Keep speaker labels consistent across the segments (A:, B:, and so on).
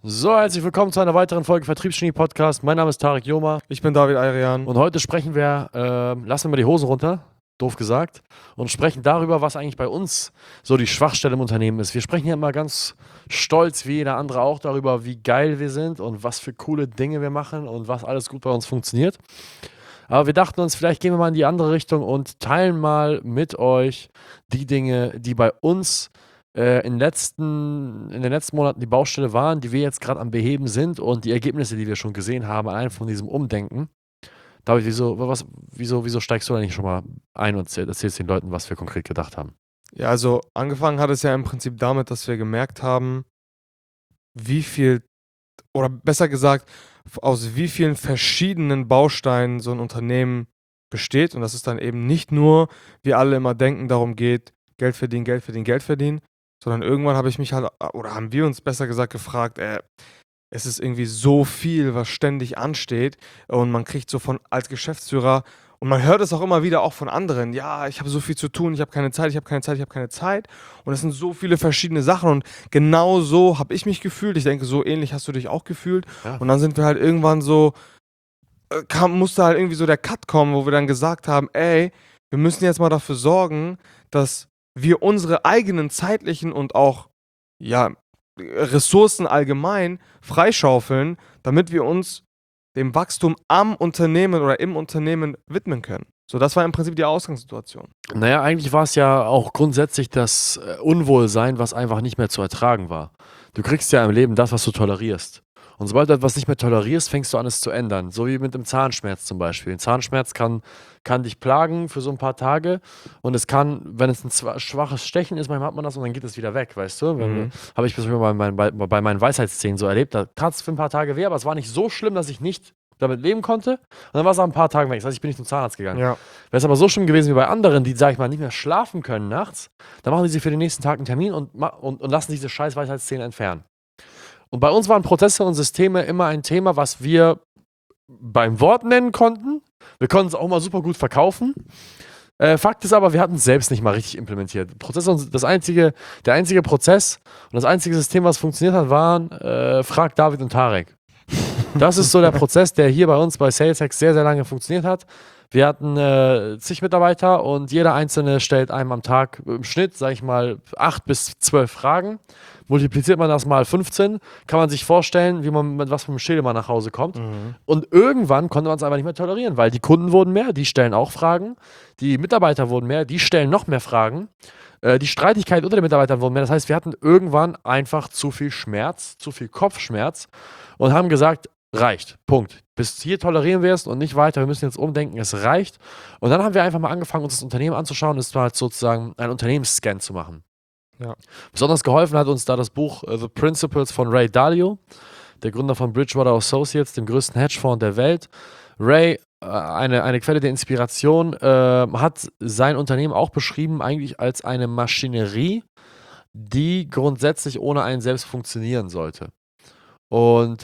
A: So, herzlich willkommen zu einer weiteren Folge Vertriebsgenie Podcast. Mein Name ist Tarek Joma
B: Ich bin David Ayrian.
A: und heute sprechen wir, lassen wir mal die Hosen runter, doof gesagt, und sprechen darüber, was eigentlich bei uns so die Schwachstelle im Unternehmen ist. Wir sprechen hier immer ganz stolz, wie jeder andere auch, darüber, wie geil wir sind und was für coole Dinge wir machen und was alles gut bei uns funktioniert. Aber wir dachten uns, vielleicht gehen wir mal in die andere Richtung und teilen mal mit euch die Dinge, die bei uns in den letzten Monaten die Baustelle waren, die wir jetzt gerade am Beheben sind und die Ergebnisse, die wir schon gesehen haben, allein von diesem Umdenken. David, wieso steigst du da nicht schon mal ein und erzählst den Leuten, was wir konkret gedacht haben?
B: Ja, also angefangen hat es ja im Prinzip damit, dass wir gemerkt haben, wie viel, oder besser gesagt, aus wie vielen verschiedenen Bausteinen so ein Unternehmen besteht. Und dass es dann eben nicht nur, wie alle immer denken, darum geht, Geld verdienen, Geld verdienen, Geld verdienen, sondern irgendwann habe ich mich halt, oder haben wir uns besser gesagt gefragt, es ist irgendwie so viel, was ständig ansteht und man kriegt so von als Geschäftsführer und man hört es auch immer wieder auch von anderen: „Ja, ich habe so viel zu tun, ich habe keine Zeit, ich habe keine Zeit, ich habe keine Zeit.“ Und es sind so viele verschiedene Sachen und genau so habe ich mich gefühlt. Ich denke, so ähnlich hast du dich auch gefühlt.
A: Ja.
B: Und dann sind wir halt irgendwann so musste halt irgendwie so der Cut kommen, wo wir dann gesagt haben: „Ey, wir müssen jetzt mal dafür sorgen, dass wir unsere eigenen zeitlichen und auch, ja, Ressourcen allgemein freischaufeln, damit wir uns dem Wachstum am Unternehmen oder im Unternehmen widmen können.“ So, das war im Prinzip die Ausgangssituation.
A: Naja, eigentlich war es ja auch grundsätzlich das Unwohlsein, was einfach nicht mehr zu ertragen war. Du kriegst ja im Leben das, was du tolerierst. Und sobald du etwas nicht mehr tolerierst, fängst du an, es zu ändern. So wie mit dem Zahnschmerz zum Beispiel. Ein Zahnschmerz kann dich plagen für so ein paar Tage. Und es kann, wenn es ein schwaches Stechen ist, manchmal hat man das und dann geht es wieder weg, weißt du? Habe ich bis bei meinen Weisheitszähnen so erlebt. Da tat es für ein paar Tage weh, aber es war nicht so schlimm, dass ich nicht damit leben konnte. Und dann war es nach ein paar Tagen weg. Das heißt, ich bin nicht zum Zahnarzt gegangen.
B: Ja.
A: Wäre es aber so schlimm gewesen wie bei anderen, die, sag ich mal, nicht mehr schlafen können nachts, dann machen die sich für den nächsten Tag einen Termin und lassen diese scheiß Weisheitszähne entfernen. Und bei uns waren Prozesse und Systeme immer ein Thema, was wir beim Wort nennen konnten. Wir konnten es auch mal super gut verkaufen. Fakt ist aber, wir hatten es selbst nicht mal richtig implementiert. Prozesse und der einzige Prozess und das einzige System, was funktioniert hat, waren Frag David und Tarek. Das ist so der Prozess, der hier bei uns bei SalesHacks sehr, sehr lange funktioniert hat. Wir hatten zig Mitarbeiter und jeder Einzelne stellt einem am Tag im Schnitt, sag ich mal, 8 bis 12 Fragen. Multipliziert man das mal 15, kann man sich vorstellen, wie man mit was für einem Schildemann nach Hause kommt. Und irgendwann konnte man es einfach nicht mehr tolerieren, weil die Kunden wurden mehr, die stellen auch Fragen. Die Mitarbeiter wurden mehr, die stellen noch mehr Fragen. Die Streitigkeit unter den Mitarbeitern wurden mehr. Das heißt, wir hatten irgendwann einfach zu viel Schmerz, zu viel Kopfschmerz und haben gesagt, reicht. Punkt. Bis hier tolerieren wir es und nicht weiter. Wir müssen jetzt umdenken, es reicht. Und dann haben wir einfach mal angefangen, uns das Unternehmen anzuschauen. Es war halt sozusagen ein Unternehmensscan zu machen.
B: Ja.
A: Besonders geholfen hat uns da das Buch The Principles von Ray Dalio, der Gründer von Bridgewater Associates, dem größten Hedgefonds der Welt. Ray, eine Quelle der Inspiration, hat sein Unternehmen auch beschrieben eigentlich als eine Maschinerie, die grundsätzlich ohne einen selbst funktionieren sollte. Und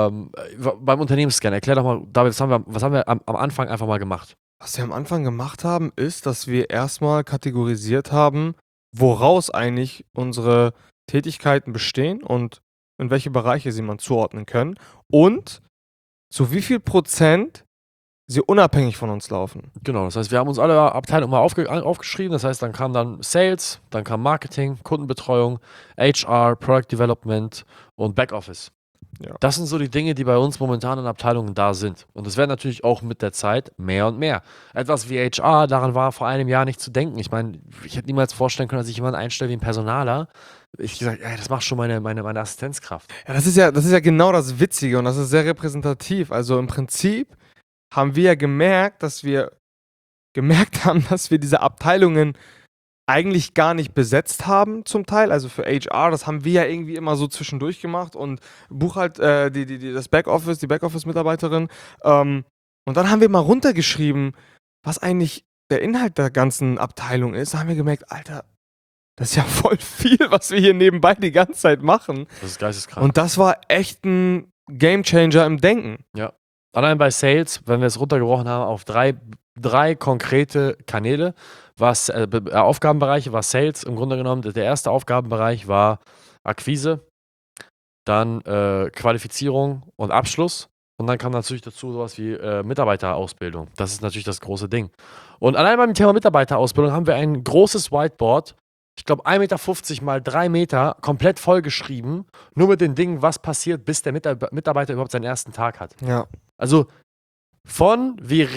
A: beim Unternehmensscan, erklär doch mal, David, was haben wir am Anfang einfach mal gemacht?
B: Was wir am Anfang gemacht haben, ist, dass wir erstmal kategorisiert haben, woraus eigentlich unsere Tätigkeiten bestehen und in welche Bereiche sie man zuordnen können und zu wie viel Prozent sie unabhängig von uns laufen.
A: Genau, das heißt, wir haben uns alle Abteilungen mal aufgeschrieben. Das heißt, dann kam dann Sales, dann kam Marketing, Kundenbetreuung, HR, Product Development und Backoffice.
B: Ja.
A: Das sind so die Dinge, die bei uns momentan in Abteilungen da sind. Und es werden natürlich auch mit der Zeit mehr und mehr. Etwas wie HR, daran war vor einem Jahr nicht zu denken. Ich meine, ich hätte niemals vorstellen können, dass ich jemanden einstelle wie ein Personaler. Ich gesagt, das macht schon meine Assistenzkraft.
B: Ja, das ist ja genau das Witzige und das ist sehr repräsentativ. Also im Prinzip haben wir ja gemerkt haben, dass wir diese Abteilungen eigentlich gar nicht besetzt haben zum Teil. Also für HR, das haben wir ja irgendwie immer so zwischendurch gemacht und das Backoffice, die Backoffice-Mitarbeiterin. Und dann haben wir mal runtergeschrieben, was eigentlich der Inhalt der ganzen Abteilung ist. Da haben wir gemerkt, Alter, das ist ja voll viel, was wir hier nebenbei die ganze Zeit machen.
A: Das ist geisteskrank.
B: Und das war echt ein Gamechanger im Denken.
A: Ja. Allein bei Sales, wenn wir es runtergebrochen haben auf drei konkrete Kanäle, Aufgabenbereiche, war Sales im Grunde genommen. Der erste Aufgabenbereich war Akquise, dann Qualifizierung und Abschluss. Und dann kam natürlich dazu sowas wie Mitarbeiterausbildung. Das ist natürlich das große Ding. Und allein beim Thema Mitarbeiterausbildung haben wir ein großes Whiteboard, ich glaube 1,50 Meter mal 3 Meter, komplett vollgeschrieben, nur mit den Dingen, was passiert, bis der Mitarbeiter überhaupt seinen ersten Tag hat.
B: Ja.
A: Also wir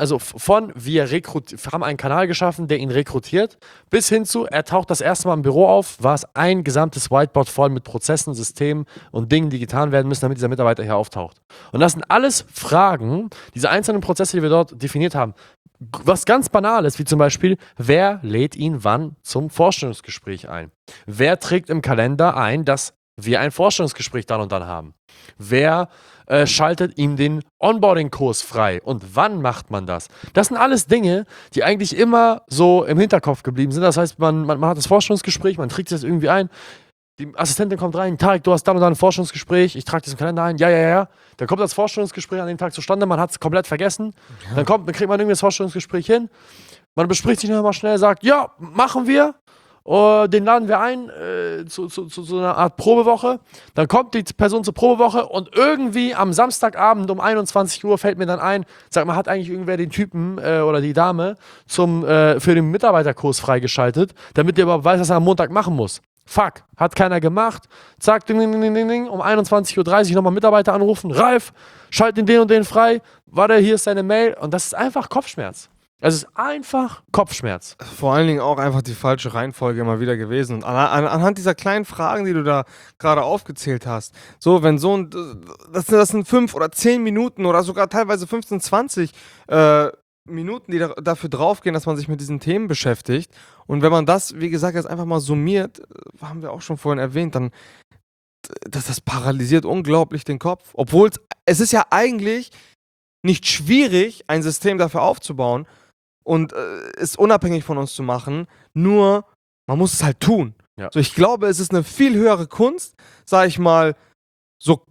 A: haben einen Kanal geschaffen, der ihn rekrutiert, bis hin zu, er taucht das erste Mal im Büro auf, war es ein gesamtes Whiteboard voll mit Prozessen, Systemen und Dingen, die getan werden müssen, damit dieser Mitarbeiter hier auftaucht. Und das sind alles Fragen, diese einzelnen Prozesse, die wir dort definiert haben. Was ganz Banales, wie zum Beispiel, wer lädt ihn wann zum Vorstellungsgespräch ein? Wer trägt im Kalender ein, dass wir ein Vorstellungsgespräch dann und dann haben? Wer schaltet ihm den Onboarding-Kurs frei? Und wann macht man das? Das sind alles Dinge, die eigentlich immer so im Hinterkopf geblieben sind. Das heißt, man hat das Vorstellungsgespräch, man trägt sich das irgendwie ein. Die Assistentin kommt rein, Tarek, du hast dann und dann ein Vorstellungsgespräch, ich trage das im Kalender ein, ja. Dann kommt das Vorstellungsgespräch an dem Tag zustande, man hat es komplett vergessen. Dann kriegt man irgendwie das Vorstellungsgespräch hin. Man bespricht sich nochmal schnell, sagt, ja, machen wir. Den laden wir ein zu einer Art Probewoche. Dann kommt die Person zur Probewoche und irgendwie am Samstagabend um 21 Uhr fällt mir dann ein, sag mal, hat eigentlich irgendwer den Typen oder die Dame für den Mitarbeiterkurs freigeschaltet, damit der überhaupt weiß, was er am Montag machen muss. Fuck, hat keiner gemacht. Zack, ding, um 21:30 Uhr nochmal Mitarbeiter anrufen. Ralf, schalt den und den frei. Warte, hier ist deine Mail. Und das ist einfach Kopfschmerz. Es ist einfach Kopfschmerz.
B: Vor allen Dingen auch einfach die falsche Reihenfolge immer wieder gewesen. Und anhand dieser kleinen Fragen, die du da gerade aufgezählt hast, so, wenn das sind 5 oder 10 Minuten oder sogar teilweise 15, 20 Minuten, die dafür draufgehen, dass man sich mit diesen Themen beschäftigt. Und wenn man das, wie gesagt, jetzt einfach mal summiert, haben wir auch schon vorhin erwähnt, dann das paralysiert unglaublich den Kopf. Obwohl es ist ja eigentlich nicht schwierig, ein System dafür aufzubauen und es unabhängig von uns zu machen, nur man muss es halt tun.
A: Ja.
B: So, ich glaube, es ist eine viel höhere Kunst, sag ich mal, so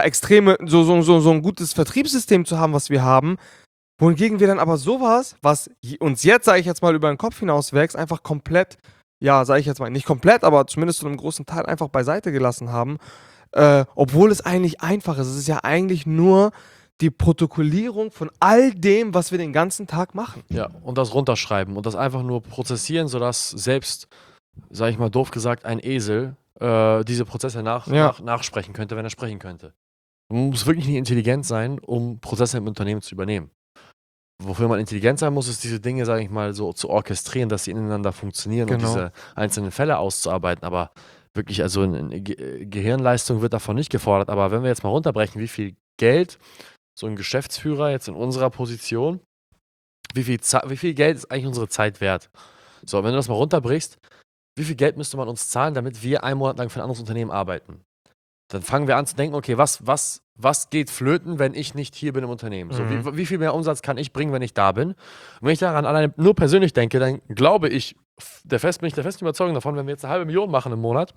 B: ein gutes Vertriebssystem zu haben, was wir haben, wohingegen wir dann aber sowas, was uns jetzt, sage ich jetzt mal, über den Kopf hinaus wächst, einfach komplett, ja, sage ich jetzt mal, nicht komplett, aber zumindest zu einem großen Teil einfach beiseite gelassen haben, obwohl es eigentlich einfach ist. Es ist ja eigentlich nur die Protokollierung von all dem, was wir den ganzen Tag machen.
A: Ja, und das runterschreiben und das einfach nur prozessieren, sodass selbst, sag ich mal doof gesagt, ein Esel diese Prozesse nachsprechen könnte, wenn er sprechen könnte. Man muss wirklich nicht intelligent sein, um Prozesse im Unternehmen zu übernehmen. Wofür man intelligent sein muss, ist diese Dinge, sage ich mal, so zu orchestrieren, dass sie ineinander funktionieren und diese einzelnen Fälle auszuarbeiten. Aber wirklich, also eine Gehirnleistung wird davon nicht gefordert. Aber wenn wir jetzt mal runterbrechen, wie viel Geld so ein Geschäftsführer jetzt in unserer Position, wie viel Geld ist eigentlich unsere Zeit wert? So, wenn du das mal runterbrichst, wie viel Geld müsste man uns zahlen, damit wir einen Monat lang für ein anderes Unternehmen arbeiten? Dann fangen wir an zu denken, okay, was geht flöten, wenn ich nicht hier bin im Unternehmen? So, wie viel mehr Umsatz kann ich bringen, wenn ich da bin? Und wenn ich daran alleine nur persönlich denke, dann glaube ich, bin ich der festen Überzeugung davon, wenn wir jetzt 500.000 machen im Monat,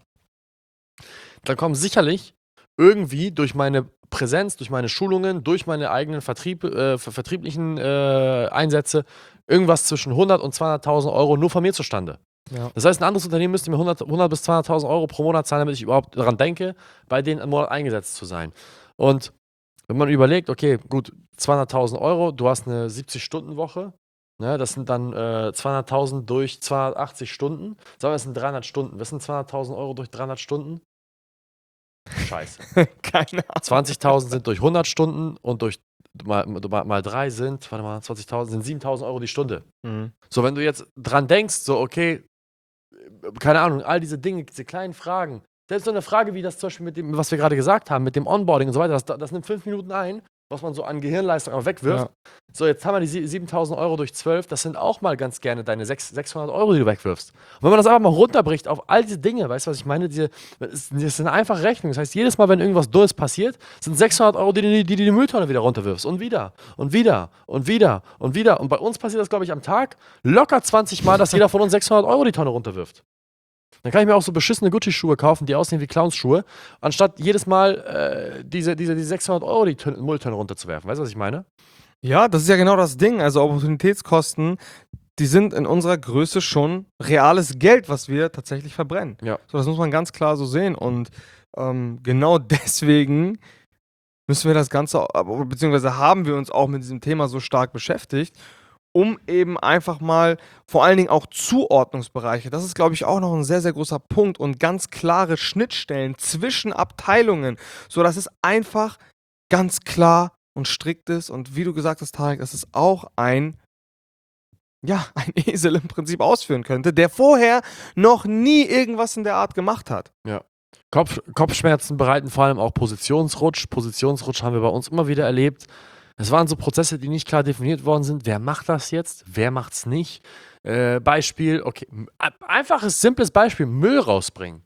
A: dann kommen sicherlich irgendwie durch meine Präsenz, durch meine Schulungen, durch meine eigenen vertrieblichen Einsätze irgendwas zwischen 100.000 und 200.000 Euro nur von mir zustande.
B: Ja.
A: Das heißt, ein anderes Unternehmen müsste mir 100.000 bis 200.000 Euro pro Monat zahlen, damit ich überhaupt daran denke, bei denen im Monat eingesetzt zu sein. Und wenn man überlegt, okay, gut, 200.000 Euro, du hast eine 70-Stunden-Woche, ne, das sind dann 200.000 durch 280 Stunden, sagen wir, das sind 300 Stunden. Was sind 200.000 Euro durch 300 Stunden? Scheiße.
B: Keine Ahnung.
A: 20.000 sind durch 100 Stunden und durch mal 3 sind, 20.000 sind 7.000 Euro die Stunde. So, wenn du jetzt dran denkst, so, okay, keine Ahnung, all diese Dinge, diese kleinen Fragen, selbst so eine Frage wie das zum Beispiel mit dem, was wir gerade gesagt haben, mit dem Onboarding und so weiter, das nimmt 5 Minuten ein, was man so an Gehirnleistung auch wegwirft. Ja. So, jetzt haben wir die 7.000 Euro durch 12, das sind auch mal ganz gerne deine 600 Euro, die du wegwirfst. Und wenn man das einfach mal runterbricht auf all diese Dinge, weißt du, was ich meine? Das ist eine einfache Rechnung. Das heißt, jedes Mal, wenn irgendwas Dummes passiert, sind 600 Euro, die Mülltonne wieder runterwirfst. Und wieder. Und wieder. Und wieder. Und wieder. Und bei uns passiert das, glaube ich, am Tag locker 20 Mal, dass jeder von uns 600 Euro die Tonne runterwirft. Dann kann ich mir auch so beschissene Gucci-Schuhe kaufen, die aussehen wie Clownsschuhe, anstatt jedes Mal diese 600 Euro die Mülltonne runterzuwerfen. Weißt du, was ich meine?
B: Ja, das ist ja genau das Ding. Also Opportunitätskosten, die sind in unserer Größe schon reales Geld, was wir tatsächlich verbrennen.
A: Ja.
B: So, das muss man ganz klar so sehen. Und genau deswegen müssen wir das Ganze, beziehungsweise haben wir uns auch mit diesem Thema so stark beschäftigt, um eben einfach mal vor allen Dingen auch Zuordnungsbereiche, das ist, glaube ich, auch noch ein sehr, sehr großer Punkt, und ganz klare Schnittstellen zwischen Abteilungen, sodass es einfach ganz klar und strikt ist. Und wie du gesagt hast, Tarek, dass es auch ein Esel im Prinzip ausführen könnte, der vorher noch nie irgendwas in der Art gemacht hat.
A: Ja. Kopfschmerzen bereiten vor allem auch Positionsrutsch. Positionsrutsch haben wir bei uns immer wieder erlebt. Es waren so Prozesse, die nicht klar definiert worden sind. Wer macht das jetzt? Wer macht's nicht? Beispiel, okay, einfaches, simples Beispiel, Müll rausbringen.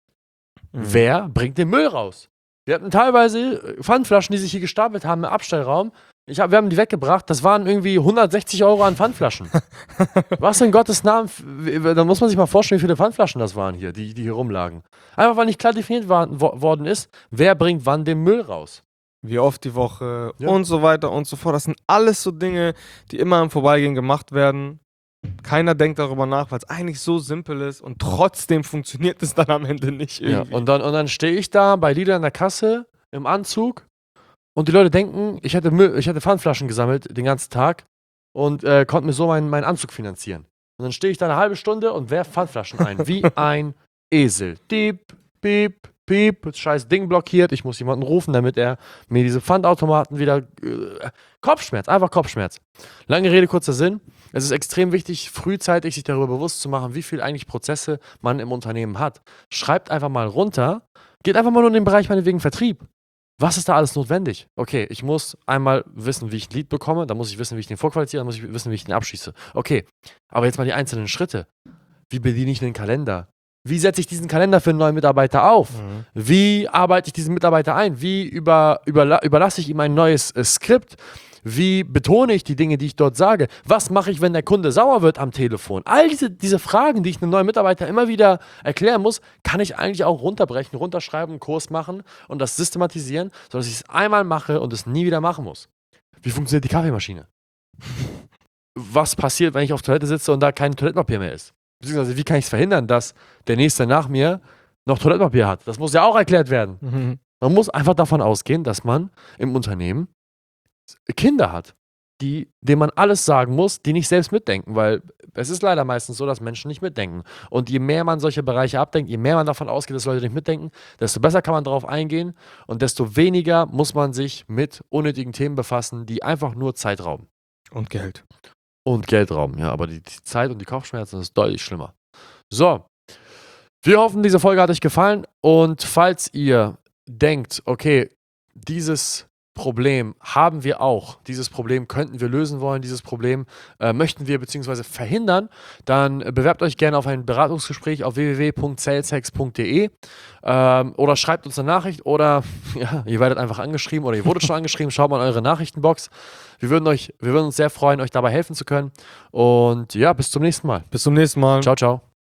A: Wer bringt den Müll raus? Wir hatten teilweise Pfandflaschen, die sich hier gestapelt haben im Abstellraum. Wir haben die weggebracht. Das waren irgendwie 160 € an Pfandflaschen. Was in Gottes Namen? Da muss man sich mal vorstellen, wie viele Pfandflaschen das waren hier, die hier rumlagen. Einfach weil nicht klar definiert worden ist, wer bringt wann den Müll raus.
B: Wie oft die Woche und so weiter und so fort. Das sind alles so Dinge, die immer im Vorbeigehen gemacht werden. Keiner denkt darüber nach, weil es eigentlich so simpel ist, und trotzdem funktioniert es dann am Ende nicht irgendwie.
A: Ja, und dann stehe ich da bei Lidl an der Kasse im Anzug und die Leute denken, ich hätte Pfandflaschen gesammelt den ganzen Tag und konnte mir so meinen Anzug finanzieren. Und dann stehe ich da eine halbe Stunde und werfe Pfandflaschen ein, wie ein Esel. Diep, piep, piep, das scheiß Ding blockiert. Ich muss jemanden rufen, damit er mir diese Pfandautomaten wieder... Kopfschmerz, einfach Kopfschmerz. Lange Rede, kurzer Sinn. Es ist extrem wichtig, frühzeitig sich darüber bewusst zu machen, wie viel eigentlich Prozesse man im Unternehmen hat. Schreibt einfach mal runter, geht einfach mal nur in den Bereich meinetwegen Vertrieb. Was ist da alles notwendig? Okay, ich muss einmal wissen, wie ich ein Lead bekomme, dann muss ich wissen, wie ich den vorqualifiziere, dann muss ich wissen, wie ich den abschließe. Okay, aber jetzt mal die einzelnen Schritte. Wie bediene ich einen Kalender? Wie setze ich diesen Kalender für einen neuen Mitarbeiter auf? Wie arbeite ich diesen Mitarbeiter ein? Wie überlasse ich ihm ein neues Skript? Wie betone ich die Dinge, die ich dort sage? Was mache ich, wenn der Kunde sauer wird am Telefon? All diese Fragen, die ich einem neuen Mitarbeiter immer wieder erklären muss, kann ich eigentlich auch runterbrechen, runterschreiben, einen Kurs machen und das systematisieren, sodass ich es einmal mache und es nie wieder machen muss. Wie funktioniert die Kaffeemaschine? Was passiert, wenn ich auf Toilette sitze und da kein Toilettenpapier mehr ist? Beziehungsweise, wie kann ich es verhindern, dass der Nächste nach mir noch Toilettenpapier hat? Das muss ja auch erklärt werden. Man muss einfach davon ausgehen, dass man im Unternehmen Kinder hat, denen man alles sagen muss, die nicht selbst mitdenken, weil es ist leider meistens so, dass Menschen nicht mitdenken. Und je mehr man solche Bereiche abdenkt, je mehr man davon ausgeht, dass Leute nicht mitdenken, desto besser kann man darauf eingehen und desto weniger muss man sich mit unnötigen Themen befassen, die einfach nur Zeit rauben.
B: Und Geld.
A: Und Geld rauben, ja, aber die Zeit und die Kopfschmerzen, das ist deutlich schlimmer. So, wir hoffen, diese Folge hat euch gefallen, und falls ihr denkt, okay, dieses Problem haben wir auch, dieses Problem könnten wir lösen wollen, dieses Problem möchten wir bzw. verhindern, dann bewerbt euch gerne auf ein Beratungsgespräch auf www.saleshacks.de oder schreibt uns eine Nachricht oder ihr werdet einfach angeschrieben oder ihr wurdet schon angeschrieben, schaut mal in eure Nachrichtenbox. Wir würden uns sehr freuen, euch dabei helfen zu können, und ja, bis zum nächsten Mal.
B: Bis zum nächsten Mal.
A: Ciao, ciao.